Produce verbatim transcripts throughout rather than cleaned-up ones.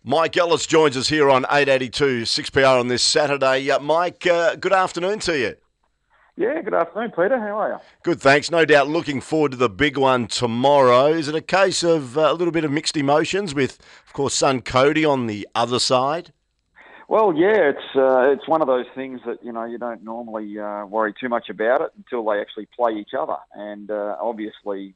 Mike Ellis joins us here on eight eighty-two six P R on this Saturday. Uh, Mike, uh, good afternoon to you. Yeah, good afternoon, Peter. How are you? Good, thanks. No doubt looking forward to the big one tomorrow. Is it a case of uh, a little bit of mixed emotions with, of course, son Cody on the other side? Well, yeah, it's uh, it's one of those things that you know you don't normally uh, worry too much about it until they actually play each other, and uh, obviously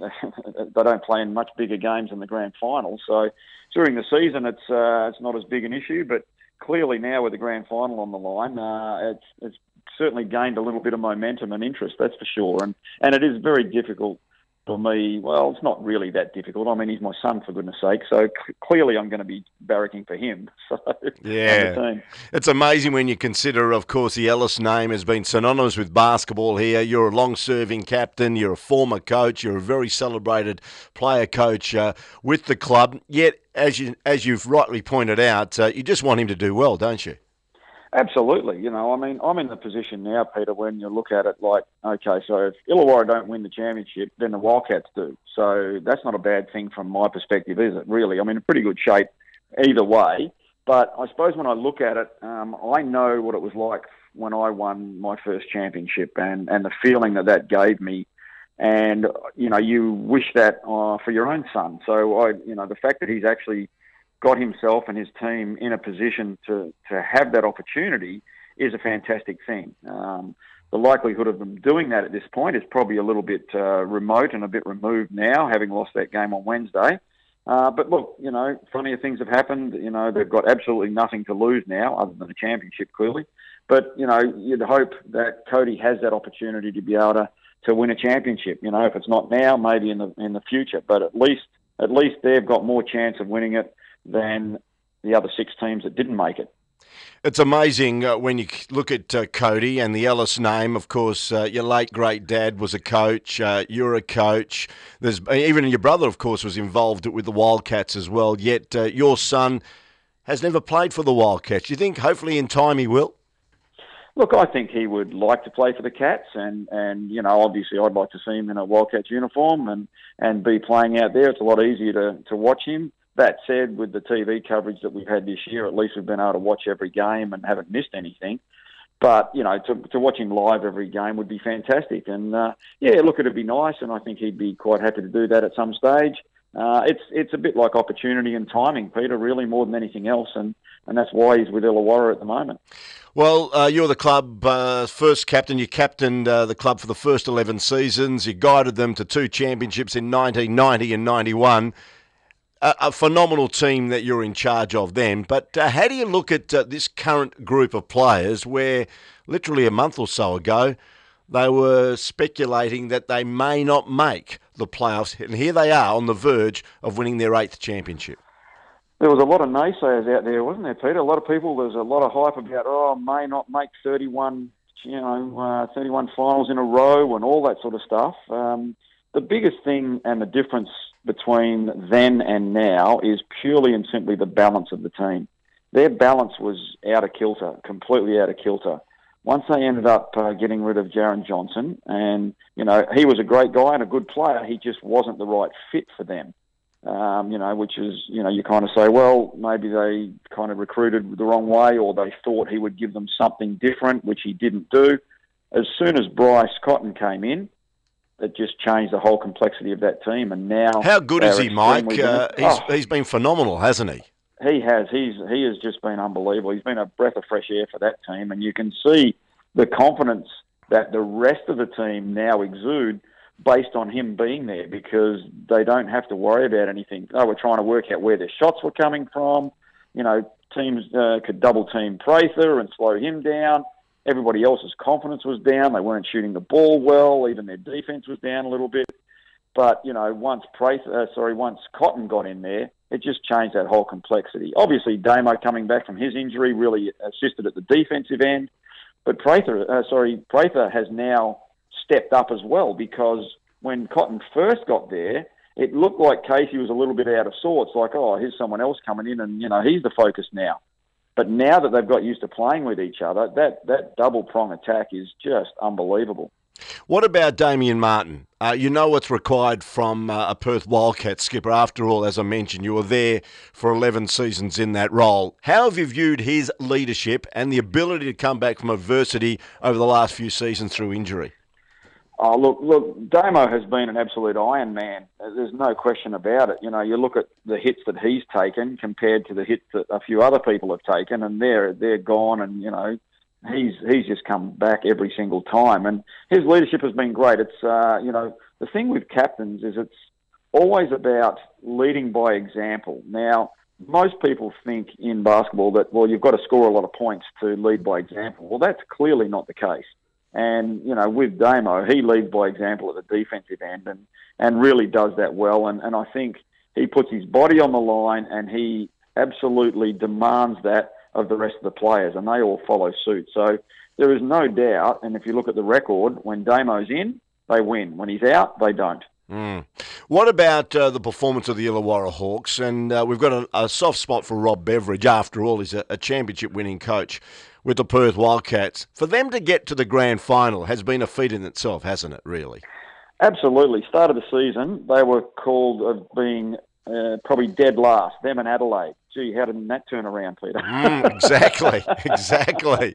they don't play in much bigger games in the grand final. So during the season, it's uh, it's not as big an issue, but clearly now with the grand final on the line, uh, it's it's certainly gained a little bit of momentum and interest, that's for sure. And and it is very difficult for me. Well, it's not really that difficult. I mean, he's my son, for goodness sake. So c- clearly I'm going to be barracking for him. So, Yeah. and the team. It's amazing when you consider, of course, the Ellis name has been synonymous with basketball here. You're a long-serving captain. You're a former coach. You're a very celebrated player coach uh, with the club. Yet, as, you, as you've rightly pointed out, uh, you just want him to do well, don't you? Absolutely. You know, I mean, I'm in the position now, Peter, when you look at it like, okay, so if Illawarra don't win the championship, then the Wildcats do. So that's not a bad thing from my perspective, is it, really? I'm in pretty good shape either way. But I suppose when I look at it, um, I know what it was like when I won my first championship and, and the feeling that that gave me. And, you know, you wish that uh, for your own son. So, I, you know, the fact that he's actually got himself and his team in a position to, to have that opportunity is a fantastic thing. Um, the likelihood of them doing that at this point is probably a little bit uh, remote and a bit removed now, having lost that game on Wednesday. Uh, but look, you know, funnier things have happened. You know, they've got absolutely nothing to lose now, other than a championship, clearly. But, you know, you'd hope that Cody has that opportunity to be able to, to win a championship. You know, if it's not now, maybe in the in the future. But at least at least they've got more chance of winning it than the other six teams that didn't make it. It's amazing uh, when you look at uh, Cody and the Ellis name. Of course, uh, your late great dad was a coach. Uh, you're a coach. There's even your brother, of course, was involved with the Wildcats as well. Yet uh, your son has never played for the Wildcats. Do you think, hopefully, in time he will? Look, I think he would like to play for the Cats, and, and you know, obviously, I'd like to see him in a Wildcats uniform and, and be playing out there. It's a lot easier to, to watch him. That said, with the T V coverage that we've had this year, at least we've been able to watch every game and haven't missed anything. But, you know, to, to watch him live every game would be fantastic. And, uh, yeah, look, it'd be nice, and I think he'd be quite happy to do that at some stage. Uh, it's it's a bit like opportunity and timing, Peter, really, more than anything else, and, and that's why he's with Illawarra at the moment. Well, uh, you're the club uh, first captain. You captained uh, the club for the first eleven seasons. You guided them to two championships in nineteen ninety and ninety-one. A, a phenomenal team that you're in charge of then. But uh, how do you look at uh, this current group of players where literally a month or so ago they were speculating that they may not make the playoffs, and here they are on the verge of winning their eighth championship? There was a lot of naysayers out there, wasn't there, Peter? A lot of people, there's a lot of hype about, oh, may not make thirty-one, you know, uh, thirty-one finals in a row and all that sort of stuff. Um, the biggest thing and the difference between then and now is purely and simply the balance of the team. Their balance was out of kilter, completely out of kilter. Once they ended up uh, getting rid of Jaron Johnson, and, you know, he was a great guy and a good player, he just wasn't the right fit for them. Um, you know, which is, you know, you kind of say, well, maybe they kind of recruited the wrong way, or they thought he would give them something different, which he didn't do. As soon as Bryce Cotton came in, it just changed the whole complexity of that team. And now, how good is he, Mike? Uh, he's oh, he's been phenomenal, hasn't he? He has. He's he has just been unbelievable. He's been a breath of fresh air for that team, and you can see the confidence that the rest of the team now exude based on him being there, because they don't have to worry about anything. They were trying to work out where their shots were coming from. You know, teams uh, could double team Prather and slow him down. Everybody else's confidence was down. They weren't shooting the ball well. Even their defense was down a little bit. But, you know, once Prather, uh, sorry, once Cotton got in there, it just changed that whole complexity. Obviously, Damo coming back from his injury really assisted at the defensive end. But Prather, uh, sorry, Prather has now stepped up as well, because when Cotton first got there, it looked like Casey was a little bit out of sorts, like, oh, here's someone else coming in and, you know, he's the focus now. But now that they've got used to playing with each other, that, that double-prong attack is just unbelievable. What about Damien Martin? Uh, you know what's required from uh, a Perth Wildcats skipper. After all, as I mentioned, you were there for eleven seasons in that role. How have you viewed his leadership and the ability to come back from adversity over the last few seasons through injury? Oh, look, look, Damo has been an absolute Iron Man. There's no question about it. You know, you look at the hits that he's taken compared to the hits that a few other people have taken, and they're they're gone. And you know, he's he's just come back every single time, and his leadership has been great. It's uh, you know, the thing with captains is it's always about leading by example. Now, most people think in basketball that, well, you've got to score a lot of points to lead by example. Well, that's clearly not the case. And, you know, with Damo, he leads by example at the defensive end and, and really does that well. And, and I think he puts his body on the line and he absolutely demands that of the rest of the players, and they all follow suit. So there is no doubt, and if you look at the record, when Damo's in, they win. When he's out, they don't. Mm. What about uh, the performance of the Illawarra Hawks? And uh, we've got a, a soft spot for Rob Beveridge. After all, he's a, a championship-winning coach with the Perth Wildcats. For them to get to the grand final has been a feat in itself, hasn't it, really? Absolutely. Start of the season, they were called of being uh, probably dead last, them and Adelaide. Gee, how did that turn around, Peter? Mm, exactly, exactly.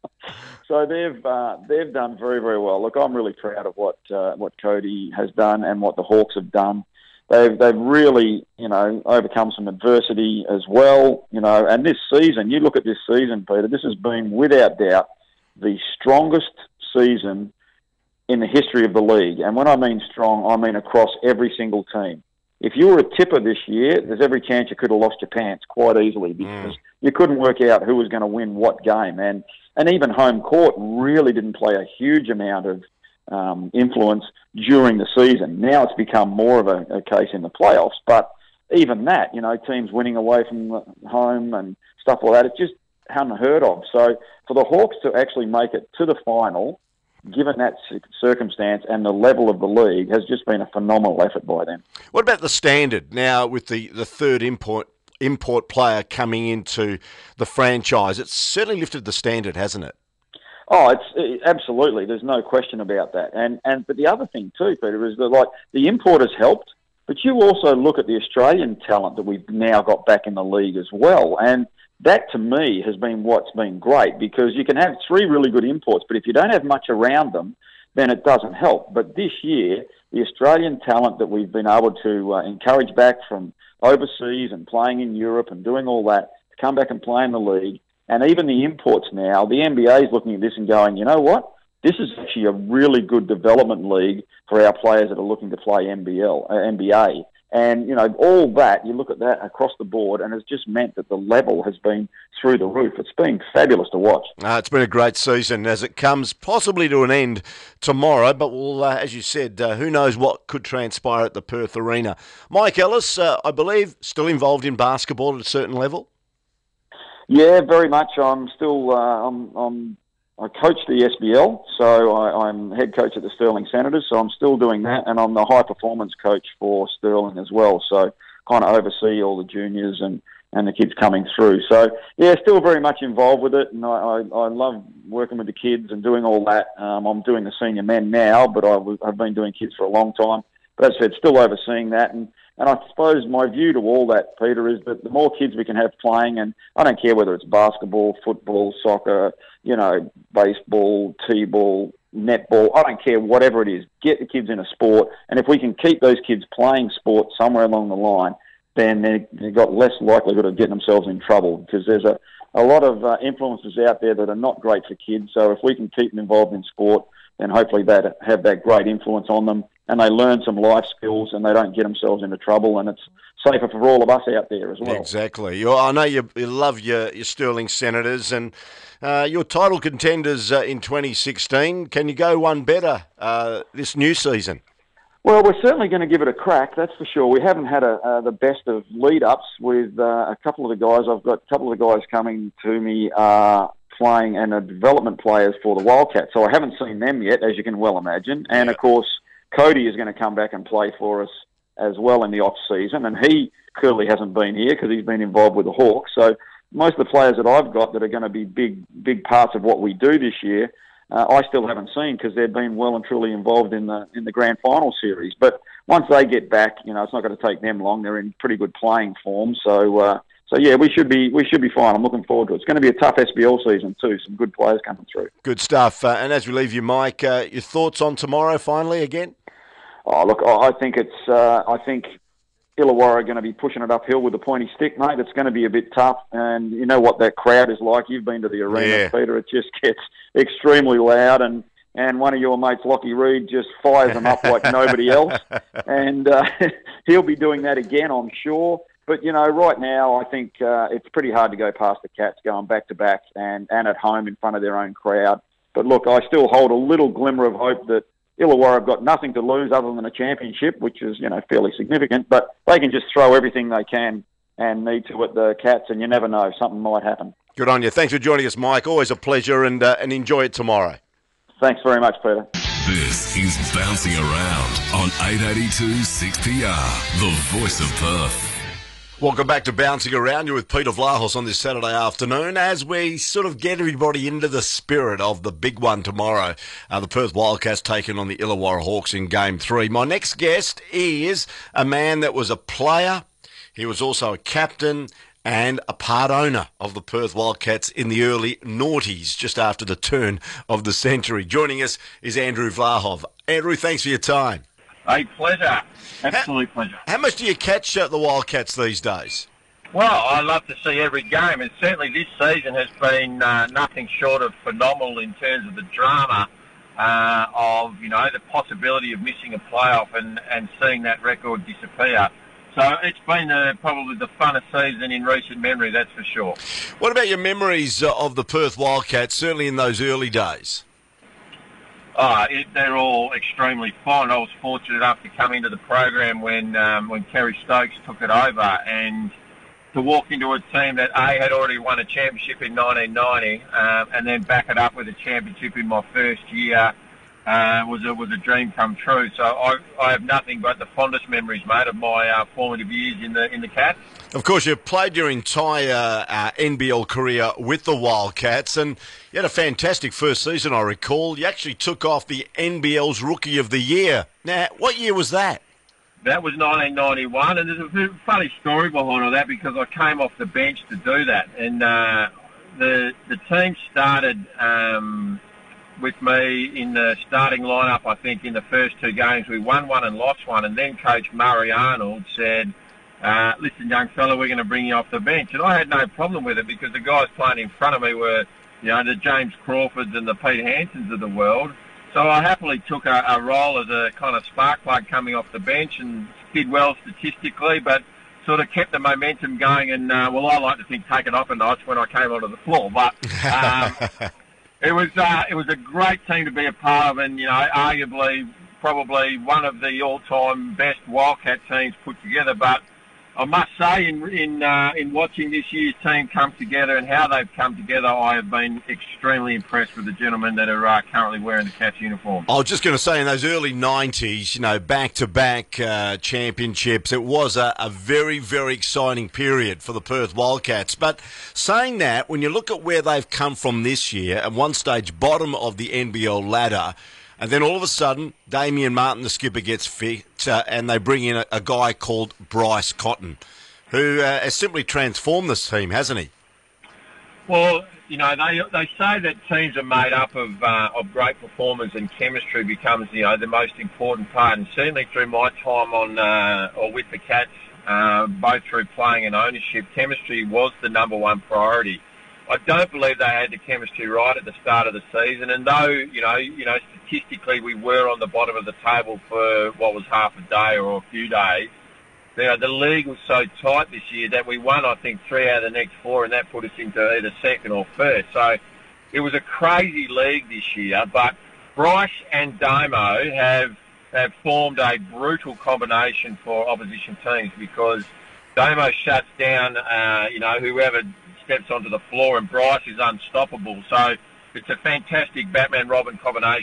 So they've uh, they've done very, very well. Look, I'm really proud of what uh, what Cody has done and what the Hawks have done. They've they've really, you know, overcome some adversity as well, you know. And this season, you look at this season, Peter. This has been without doubt the strongest season in the history of the league. And when I mean strong, I mean across every single team. If you were a tipper this year, there's every chance you could have lost your pants quite easily because mm. you couldn't work out who was going to win what game. And and even home court really didn't play a huge amount of um, influence during the season. Now it's become more of a, a case in the playoffs. But even that, you know, teams winning away from home and stuff like that, it's just unheard of. So for the Hawks to actually make it to the final, given that circumstance and the level of the league, has just been a phenomenal effort by them. What about the standard now with the, the third import import player coming into the franchise? It's certainly lifted the standard, hasn't it? Oh, it's it, absolutely. There's no question about that. And and but the other thing too, Peter, is that like the import has helped, but you also look at the Australian talent that we've now got back in the league as well. And that, to me, has been what's been great, because you can have three really good imports, but if you don't have much around them, then it doesn't help. But this year, the Australian talent that we've been able to uh, encourage back from overseas and playing in Europe and doing all that, to come back and play in the league, and even the imports now, the N B A is looking at this and going, you know what? This is actually a really good development league for our players that are looking to play N B L, uh, N B A. And, you know, all that, you look at that across the board, and it's just meant that the level has been through the roof. It's been fabulous to watch. Uh, it's been a great season as it comes possibly to an end tomorrow, but we'll, uh, as you said, uh, who knows what could transpire at the Perth Arena. Mike Ellis, uh, I believe, still involved in basketball at a certain level? Yeah, very much. I'm still, uh, I'm, I'm I coach the S B L, so I, I'm head coach at the Stirling Senators, so I'm still doing that, and I'm the high performance coach for Stirling as well, so kind of oversee all the juniors and, and the kids coming through. So, yeah, still very much involved with it, and I, I, I love working with the kids and doing all that. Um, I'm doing the senior men now, but I, I've been doing kids for a long time. But as I said, still overseeing that, and And I suppose my view to all that, Peter, is that the more kids we can have playing, and I don't care whether it's basketball, football, soccer, you know, baseball, t-ball, netball, I don't care, whatever it is, get the kids in a sport. And if we can keep those kids playing sport somewhere along the line, then they've got less likelihood of getting themselves in trouble, because there's a, a lot of uh, influences out there that are not great for kids. So if we can keep them involved in sport, then hopefully that have that great influence on them, and they learn some life skills and they don't get themselves into trouble, and it's safer for all of us out there as well. Exactly. You're, I know you, you love your, your Stirling Senators, and uh, your title contenders uh, in twenty sixteen. Can you go one better uh, this new season? Well, we're certainly going to give it a crack, that's for sure. We haven't had a, uh, the best of lead-ups with uh, a couple of the guys. I've got a couple of the guys coming to me uh, playing and are development players for the Wildcats, so I haven't seen them yet, as you can well imagine. And, yeah. Of course, Cody is going to come back and play for us as well in the off-season, and he clearly hasn't been here because he's been involved with the Hawks. So most of the players that I've got that are going to be big big parts of what we do this year uh, I still haven't seen because they've been well and truly involved in the in the grand final series. But once they get back, you know, it's not going to take them long. They're in pretty good playing form, so uh, so yeah, we should be we should be fine. I'm looking forward to it. It's going to be a tough S B L season too. Some good players coming through. Good stuff. Uh, and as we leave you, Mike, uh, your thoughts on tomorrow? Finally, again. Oh, look, I think it's uh, I think Illawarra are going to be pushing it uphill with the pointy stick, mate. It's going to be a bit tough, and you know what that crowd is like. You've been to the arena, yeah. Peter. It just gets extremely loud, and. And one of your mates, Lockie Reed, just fires them up like nobody else. And uh, he'll be doing that again, I'm sure. But, you know, right now I think uh, it's pretty hard to go past the Cats going back-to-back and, and at home in front of their own crowd. But, look, I still hold a little glimmer of hope that Illawarra have got nothing to lose other than a championship, which is, you know, fairly significant. But they can just throw everything they can and need to at the Cats, and you never know. Something might happen. Good on you. Thanks for joining us, Mike. Always a pleasure, and uh, and enjoy it tomorrow. Thanks very much, Peter. This is Bouncing Around on eight eighty-two six P R, the voice of Perth. Welcome back to Bouncing Around. You're with Peter Vlahos on this Saturday afternoon as we sort of get everybody into the spirit of the big one tomorrow. Uh, the Perth Wildcats taking on the Illawarra Hawks in Game three. My next guest is a man that was a player. He was also a captain and a part owner of the Perth Wildcats in the early noughties, just after the turn of the century. Joining us is Andrew Vlahov. Andrew, thanks for your time. A pleasure. Absolute how, pleasure. How much do you catch at the Wildcats these days? Well, I love to see every game, and certainly this season has been uh, nothing short of phenomenal in terms of the drama uh, of, you know, the possibility of missing a playoff and, and seeing that record disappear. So it's been uh, probably the funnest season in recent memory, that's for sure. What about your memories uh, of the Perth Wildcats, certainly in those early days? Oh, it, they're all extremely fond. I was fortunate enough to come into the program when um, when Kerry Stokes took it over, and to walk into a team that A, had already won a championship in nineteen ninety, um, and then back it up with a championship in my first year. Uh, was a was a dream come true. So I I have nothing but the fondest memories, mate, of my uh, formative years in the in the Cats. Of course, you've played your entire uh, N B L career with the Wildcats, and you had a fantastic first season, I recall. You actually took off the N B L's Rookie of the Year. Now, what year was that? That was nineteen ninety-one, and there's a funny story behind all that because I came off the bench to do that, and uh, the the team started. Um, with me in the starting lineup, I think, in the first two games. We won one and lost one, and then Coach Murray Arnold said, uh, listen, young fella, we're going to bring you off the bench. And I had no problem with it because the guys playing in front of me were, you know, the James Crawfords and the Pete Hansons of the world. So I happily took a, a role as a kind of spark plug coming off the bench and did well statistically, but sort of kept the momentum going and, uh, well, I like to think take it off a notch when I came onto the floor. But um, It was uh, it was a great team to be a part of, and you know, arguably probably one of the all-time best Wildcat teams put together. But I must say, in in uh, in watching this year's team come together and how they've come together, I have been extremely impressed with the gentlemen that are uh, currently wearing the Cats uniform. I was just going to say, in those early nineties, you know, back-to-back uh, championships, it was a, a very, very exciting period for the Perth Wildcats. But saying that, when you look at where they've come from this year, at one stage, bottom of the N B L ladder, and then all of a sudden, Damien Martin, the skipper, gets fit, uh, and they bring in a, a guy called Bryce Cotton, who uh, has simply transformed this team, hasn't he? Well, you know, they they say that teams are made up of uh, of great performers, and chemistry becomes, you know, the most important part. And certainly through my time on uh, or with the Cats, uh, both through playing and ownership, chemistry was the number one priority. I don't believe they had the chemistry right at the start of the season, and though, you know, you know, statistically we were on the bottom of the table for what was half a day or a few days, you know, the league was so tight this year that we won, I think, three out of the next four, and that put us into either second or first. So it was a crazy league this year, but Bryce and Damo have have formed a brutal combination for opposition teams because Damo shuts down, uh, you know, whoever steps onto the floor, and Bryce is unstoppable. So it's a fantastic Batman-Robin combination.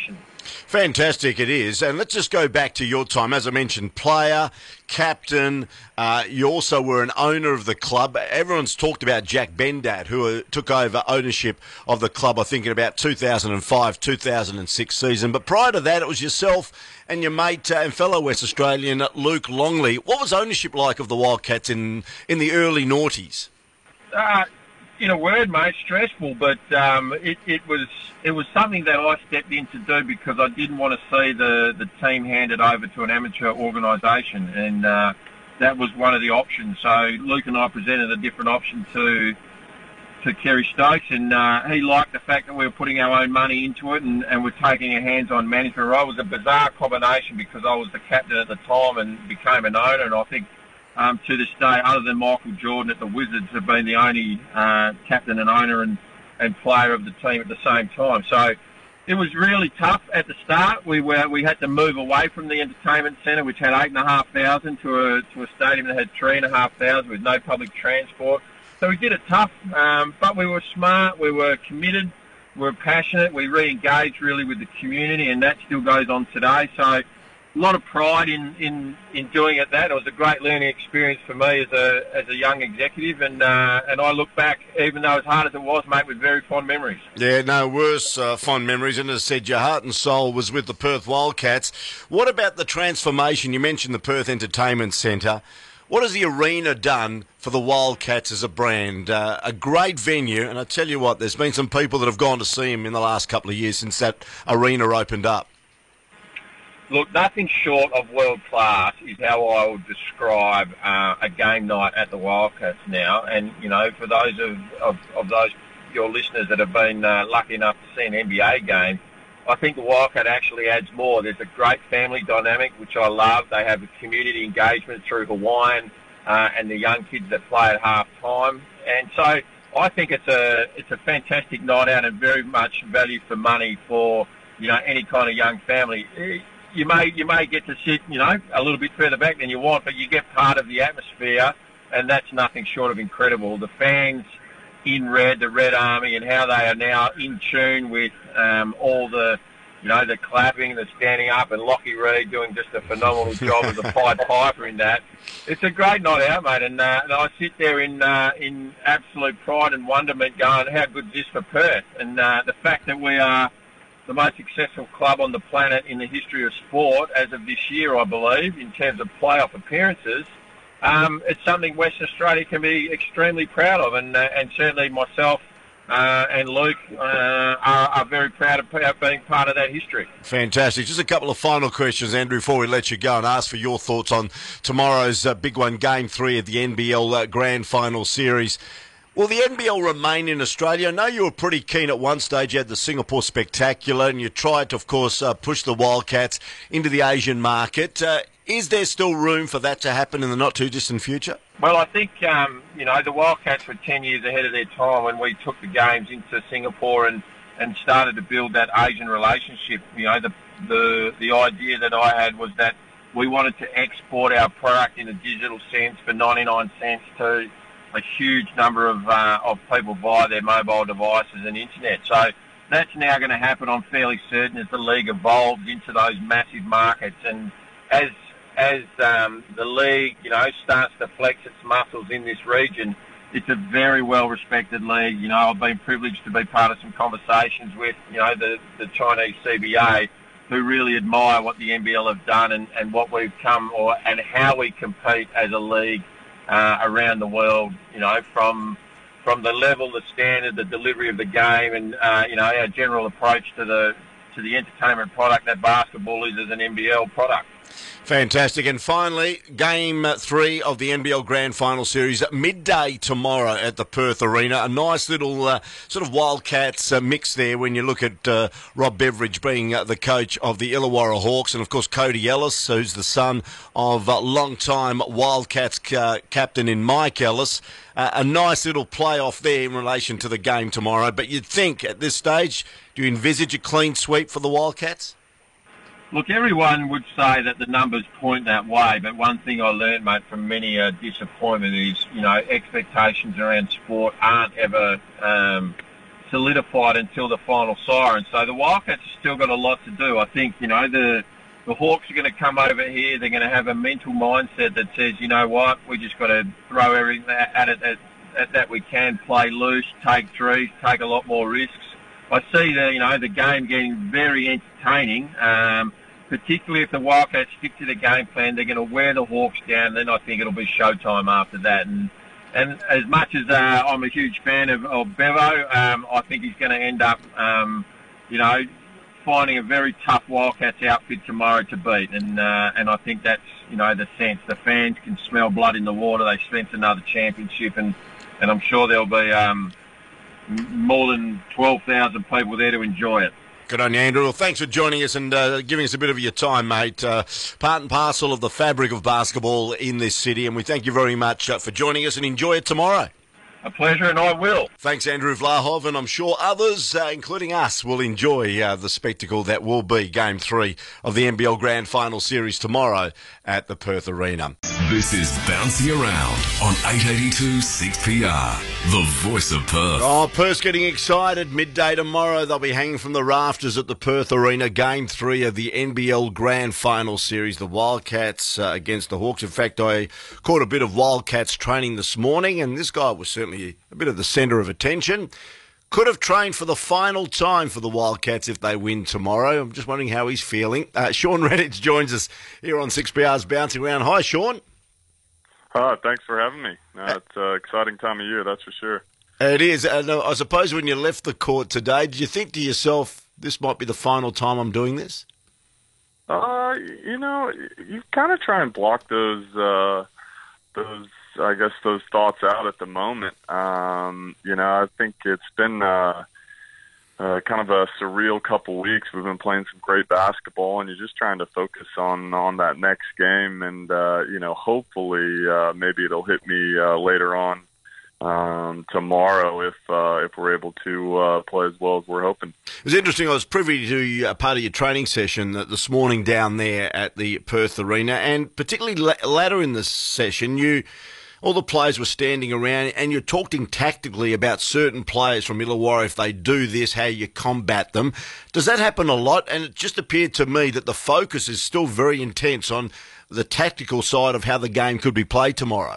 Fantastic it is. And let's just go back to your time. As I mentioned, player, captain, uh, you also were an owner of the club. Everyone's talked about Jack Bendat, who uh, took over ownership of the club, I think, in about two thousand five, two thousand six season. But prior to that, it was yourself and your mate uh, and fellow West Australian, Luke Longley. What was ownership like of the Wildcats in, in the early noughties? Uh, in a word, mate, stressful, but um, it, it was it was something that I stepped in to do because I didn't want to see the, the team handed over to an amateur organisation, and uh, that was one of the options. So Luke and I presented a different option to to Kerry Stokes, and uh, he liked the fact that we were putting our own money into it and, and we're taking a hands-on management role. It was a bizarre combination because I was the captain at the time and became an owner, and I think Um, to this day, other than Michael Jordan at the Wizards, have been the only uh, captain and owner and, and player of the team at the same time. So it was really tough at the start. We were we had to move away from the entertainment centre, which had eight and a half thousand, to a to a stadium that had three and a half thousand with no public transport. So we did it tough, um, but we were smart. We were committed. We were passionate. We re-engaged really with the community, and that still goes on today. So a lot of pride in, in, in doing it that. It was a great learning experience for me as a as a young executive, and uh, and I look back, even though as hard as it was, mate, with very fond memories. Yeah, no worse uh, fond memories. And as I said, your heart and soul was with the Perth Wildcats. What about the transformation? You mentioned the Perth Entertainment Centre. What has the arena done for the Wildcats as a brand? Uh, a great venue, and I tell you what, there's been some people that have gone to see him in the last couple of years since that arena opened up. Look, nothing short of world class is how I would describe uh, a game night at the Wildcats now. And you know, for those of of, of those your listeners that have been uh, lucky enough to see an N B A game, I think the Wildcat actually adds more. There's a great family dynamic, which I love. They have a community engagement through Hawaiian uh, and the young kids that play at half time. And so I think it's a it's a fantastic night out and very much value for money for, you know, any kind of young family. You may you may get to sit, you know, a little bit further back than you want, but you get part of the atmosphere, and that's nothing short of incredible. The fans in red, the Red Army, and how they are now in tune with um, all the, you know, the clapping, the standing up, and Lockie Reed doing just a phenomenal job as a Pied Piper in that. It's a great night out, mate, and, uh, and I sit there in uh, in absolute pride and wonderment going, how good is this for Perth? And uh, the fact that we are the most successful club on the planet in the history of sport as of this year, I believe, in terms of playoff appearances. Um, it's something Western Australia can be extremely proud of, and uh, and certainly myself uh, and Luke uh, are, are very proud of being part of that history. Fantastic. Just a couple of final questions, Andrew, before we let you go, and ask for your thoughts on tomorrow's uh, big one, Game three of the N B L uh, Grand Final Series. Will the N B L remain in Australia? I know you were pretty keen at one stage. You had the Singapore Spectacular, and you tried to, of course, uh, push the Wildcats into the Asian market. Uh, is there still room for that to happen in the not-too-distant future? Well, I think, um, you know, the Wildcats were ten years ahead of their time when we took the games into Singapore and, and started to build that Asian relationship. You know, the, the, the idea that I had was that we wanted to export our product in a digital sense for ninety-nine cents to a huge number of uh, of people via their mobile devices and internet. So that's now going to happen, I'm fairly certain, as the league evolves into those massive markets. And as as um, the league, you know, starts to flex its muscles in this region, it's a very well-respected league. You know, I've been privileged to be part of some conversations with, you know, the, the Chinese C B A, who really admire what the N B L have done and, and what we've come, or and how we compete as a league Uh, around the world, you know, from from the level, the standard, the delivery of the game, and uh, you know, our general approach to the to the entertainment product that basketball is as an N B L product. Fantastic. And finally, Game three of the N B L Grand Final Series, midday tomorrow at the Perth Arena. A nice little uh, sort of Wildcats uh, mix there when you look at uh, Rob Beveridge being uh, the coach of the Illawarra Hawks, and, of course, Cody Ellis, who's the son of uh, long-time Wildcats uh, captain in Mike Ellis. Uh, a nice little playoff there in relation to the game tomorrow. But you'd think at this stage, do you envisage a clean sweep for the Wildcats? Look, everyone would say that the numbers point that way, but one thing I learned, mate, from many a disappointment is, you know, expectations around sport aren't ever um, solidified until the final siren. So the Wildcats have still got a lot to do. I think, you know, the the Hawks are going to come over here. They're going to have a mental mindset that says, you know what, we just got to throw everything at it at, at that we can, play loose, take threes, take a lot more risks. I see the, you know, the game getting very entertaining, um, particularly if the Wildcats stick to the game plan. They're going to wear the Hawks down, then I think it'll be showtime after that. And and as much as uh, I'm a huge fan of, of Bevo, um, I think he's going to end up, um, you know, finding a very tough Wildcats outfit tomorrow to beat. And uh, and I think that's, you know, the sense. The fans can smell blood in the water. They sense another championship, and, and I'm sure there'll be um, more than twelve thousand people there to enjoy it. Good on you, Andrew. Well, thanks for joining us and uh, giving us a bit of your time, mate. Uh, part and parcel of the fabric of basketball in this city, and we thank you very much uh, for joining us, and enjoy it tomorrow. A pleasure, and I will. Thanks, Andrew Vlahov, and I'm sure others, uh, including us, will enjoy uh, the spectacle that will be Game three of the N B L Grand Final Series tomorrow at the Perth Arena. This is Bouncing Around on eight eighty-two six P R, the voice of Perth. Oh, Perth's getting excited. Midday tomorrow, they'll be hanging from the rafters at the Perth Arena. Game three of the N B L Grand Final Series. The Wildcats uh, against the Hawks. In fact, I caught a bit of Wildcats training this morning, and this guy was certainly a bit of the centre of attention. Could have trained for the final time for the Wildcats if they win tomorrow. I'm just wondering how he's feeling. Uh, Sean Redditch joins us here on six P R's Bouncing Around. Hi, Sean. Oh, thanks for having me. No, it's an exciting time of year, that's for sure. It is. And uh, I suppose when you left the court today, did you think to yourself, this might be the final time I'm doing this? Uh, you know, you kind of try and block those, uh, those, I guess, those thoughts out at the moment. Um, you know, I think it's been uh, uh, kind of a surreal couple weeks. We've been playing some great basketball, and you're just trying to focus on, on that next game. And, uh, you know, hopefully uh, maybe it'll hit me uh, later on um, tomorrow if uh, if we're able to uh, play as well as we're hoping. It was interesting. I was privy to a part of your training session this morning down there at the Perth Arena, and particularly later in the session, you... all the players were standing around and you're talking tactically about certain players from Illawarra. If they do this, how you combat them. Does that happen a lot? And it just appeared to me that the focus is still very intense on the tactical side of how the game could be played tomorrow.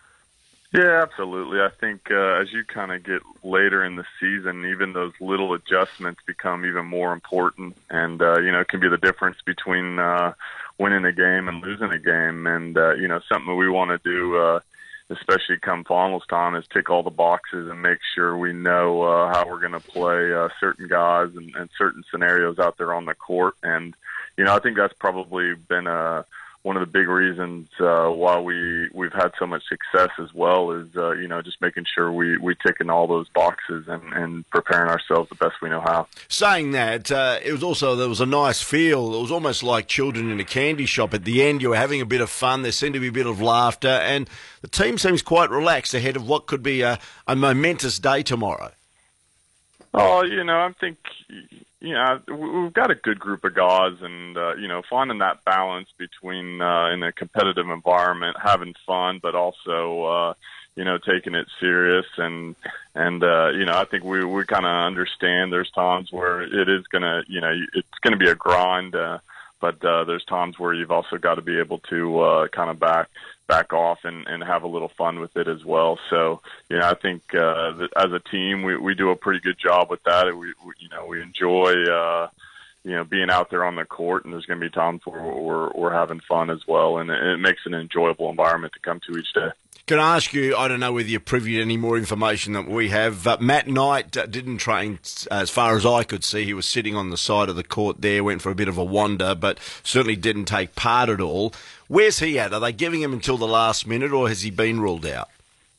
Yeah, absolutely. I think uh, as you kind of get later in the season, even those little adjustments become even more important. And, uh, you know, it can be the difference between uh, winning a game and losing a game. And, uh, you know, something we want to do, uh, especially come finals time, is tick all the boxes and make sure we know uh, how we're going to play uh, certain guys and, and certain scenarios out there on the court. And, you know, I think that's probably been a one of the big reasons uh, why we, we've had so much success as well is, uh, you know, just making sure we, we tick in all those boxes and, and preparing ourselves the best we know how. Saying that, uh, it was also, there was a nice feel. It was almost like children in a candy shop. At the end, you were having a bit of fun. There seemed to be a bit of laughter, and the team seems quite relaxed ahead of what could be a, a momentous day tomorrow. Oh, you know, I think... You know, we've got a good group of guys, and, uh, you know, finding that balance between, uh, in a competitive environment, having fun, but also, uh, you know, taking it serious. And, and uh, you know, I think we, we kind of understand there's times where it is going to, you know, it's going to be a grind, uh, but uh, there's times where you've also got to be able to uh, kind of back back off and, and have a little fun with it as well. So, you know, I think uh, that as a team, we, we do a pretty good job with that. We, we you know, we enjoy, uh, you know, being out there on the court, and there's going to be times where we're, we're having fun as well, and it, it makes an enjoyable environment to come to each day. Can I ask you, I don't know whether you're privy to any more information than we have. Uh, Matt Knight uh, didn't train, as far as I could see. He was sitting on the side of the court there, went for a bit of a wander, but certainly didn't take part at all. Where's he at? Are they giving him until the last minute, or has he been ruled out?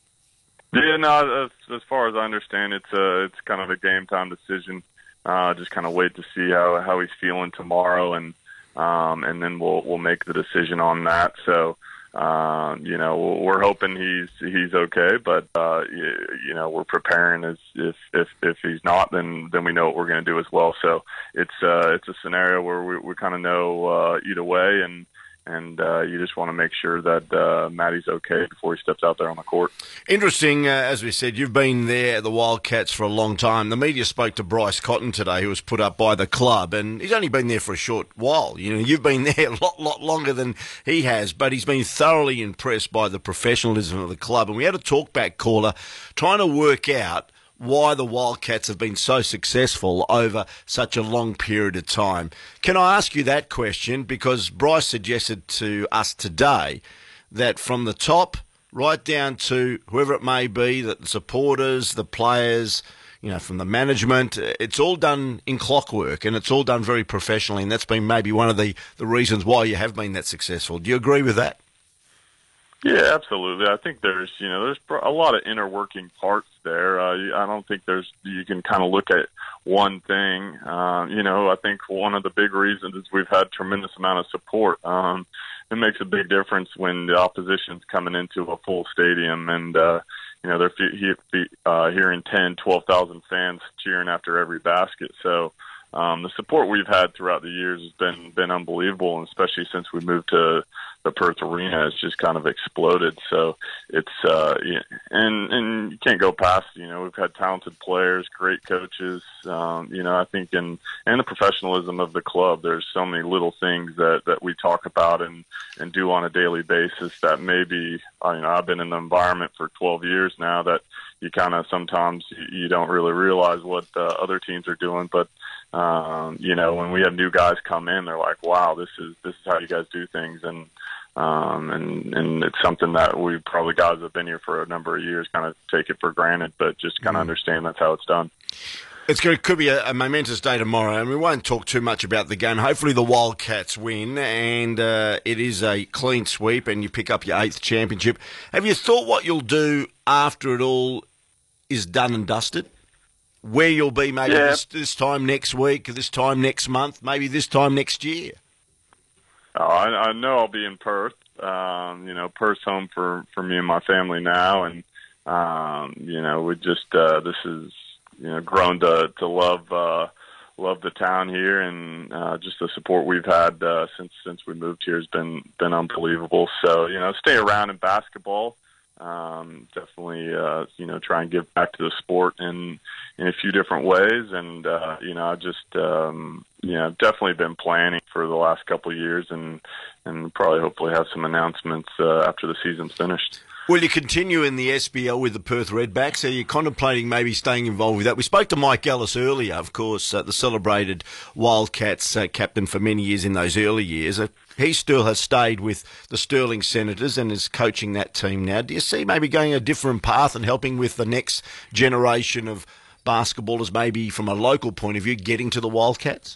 Yeah, no, as, as far as I understand, it's a, it's kind of a game time decision. Uh, just kind of wait to see how, how he's feeling tomorrow, and um, and then we'll we'll make the decision on that. So, uh, you know, we're hoping he's he's okay, but uh, you, you know, we're preparing as if if if he's not, then then we know what we're going to do as well. So it's uh, it's a scenario where we we kind of know uh, either way, and. and uh, you just want to make sure that uh, Matty's okay before he steps out there on the court. Interesting, uh, as we said, you've been there at the Wildcats for a long time. The media spoke to Bryce Cotton today, who was put up by the club, and he's only been there for a short while. You know, you've been there a lot, lot longer than he has, but he's been thoroughly impressed by the professionalism of the club. And we had a talkback caller trying to work out why the Wildcats have been so successful over such a long period of time. Can I ask you that question? Because Bryce suggested to us today that from the top right down to whoever it may be, that the supporters, the players, you know, from the management, it's all done in clockwork and it's all done very professionally, and that's been maybe one of the, the reasons why you have been that successful. Do you agree with that? Yeah, absolutely. I think there's, you know, there's a lot of inner working parts there. Uh, I don't think there's, you can kind of look at one thing. Uh, you know, I think one of the big reasons is we've had tremendous amount of support. Um, it makes a big difference when the opposition's coming into a full stadium and, uh, you know, they're he, he, uh, hearing ten, twelve thousand fans cheering after every basket. So, Um, the support we've had throughout the years has been been unbelievable, and especially since we moved to the Perth Arena, it's just kind of exploded. So it's uh, yeah, and and you can't go past. You know, we've had talented players, great coaches. Um, you know, I think in and the professionalism of the club. There's so many little things that that we talk about and and do on a daily basis that maybe uh, you know I've been in the environment for twelve years now that you kind of sometimes you don't really realize what uh, other teams are doing, but. Um, you know, when we have new guys come in, they're like, "Wow, this is this is how you guys do things," and um, and and it's something that we probably guys that have been here for a number of years kind of take it for granted, but just kind of mm. understand that's how it's done. It's going to, could be a, a momentous day tomorrow, and we won't talk too much about the game. Hopefully the Wildcats win, and uh, it is a clean sweep, and you pick up your eighth championship. Have you thought what you'll do after it all is done and dusted? Where you'll be maybe yeah. this, this time next week, this time next month, maybe this time next year? Oh, I, I know I'll be in Perth. Um, you know, Perth's home for, for me and my family now, and um, you know, we just uh, this is you know grown to to love uh, love the town here, and uh, just the support we've had uh, since since we moved here has been been unbelievable. So you know, stay around in basketball. Um, definitely, uh, you know, try and give back to the sport in, in a few different ways. And, uh, you know, I just, um, you know, definitely been planning for the last couple of years and, and probably hopefully have some announcements, uh, after the season's finished. Will you continue in the S B L with the Perth Redbacks? Are you contemplating maybe staying involved with that? We spoke to Mike Ellis earlier, of course, uh, the celebrated Wildcats uh, captain for many years in those early years. Uh, he still has stayed with the Stirling Senators and is coaching that team now. Do you see maybe going a different path and helping with the next generation of basketballers, maybe from a local point of view, getting to the Wildcats?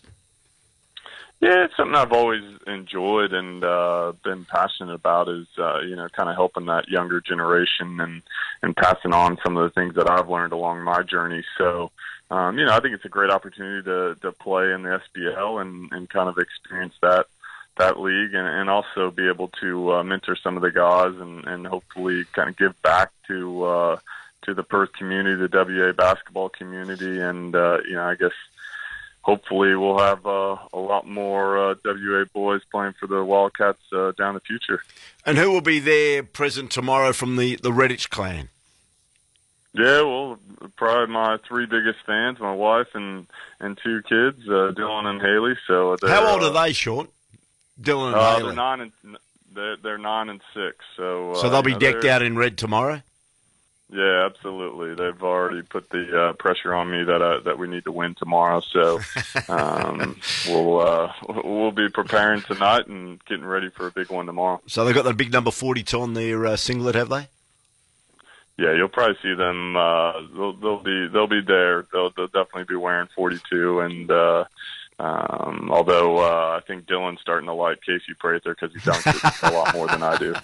Yeah, it's something I've always enjoyed and uh, been passionate about is, uh, you know, kind of helping that younger generation and, and passing on some of the things that I've learned along my journey. So, um, you know, I think it's a great opportunity to, to play in the S B L and, and kind of experience that that league and, and also be able to uh, mentor some of the guys and, and hopefully kind of give back to uh, to the Perth community, the W A basketball community, and, uh, you know, I guess hopefully we'll have uh, a lot more uh, W A boys playing for the Wildcats uh, down the future. And who will be there present tomorrow from the, the Redditch clan? Yeah, well, probably my three biggest fans, my wife and, and two kids, uh, Dylan and Haley. So how old uh, are they, Sean? Dylan and uh, Haley? They're nine and they're, they're nine and six. So uh, so they'll be you know, decked out in red tomorrow. Yeah, absolutely. They've already put the uh, pressure on me that uh, that we need to win tomorrow. So um, we'll uh, we'll be preparing tonight and getting ready for a big one tomorrow. So they've got the big number forty-two on their uh, singlet, have they? Yeah, you'll probably see them. Uh, they'll, they'll be they'll be there. They'll, they'll definitely be wearing forty-two. And uh, um, although uh, I think Dylan's starting to like Casey Prather because he dunks it a lot more than I do.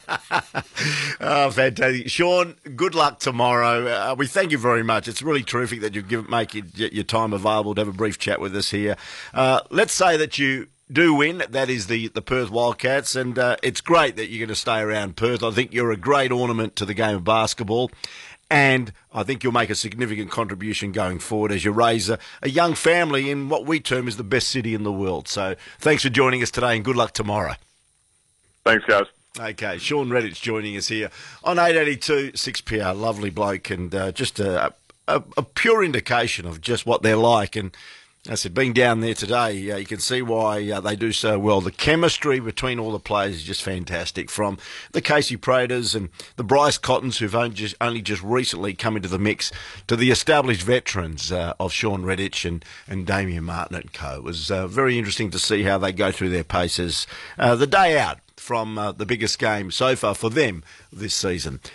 Oh, fantastic, Sean! Good luck tomorrow. Uh, we thank you very much. It's really terrific that you give make your, your time available to have a brief chat with us here. Uh, let's say that you do win. That is the, the Perth Wildcats, and uh, it's great that you're going to stay around Perth. I think you're a great ornament to the game of basketball, and I think you'll make a significant contribution going forward as you raise a, a young family in what we term as the best city in the world. So thanks for joining us today, and good luck tomorrow. Thanks, guys. Okay, Sean Redditch joining us here on eight eighty-two six P R. Lovely bloke, and uh, just a, a, a pure indication of just what they're like. And as I said, being down there today, uh, you can see why uh, they do so well. The chemistry between all the players is just fantastic, from the Casey Praters and the Bryce Cottons, who've only just, only just recently come into the mix, to the established veterans uh, of Sean Redditch and, and Damien Martin and co. It was uh, very interesting to see how they go through their paces uh, the day out from uh, the biggest game so far for them this season.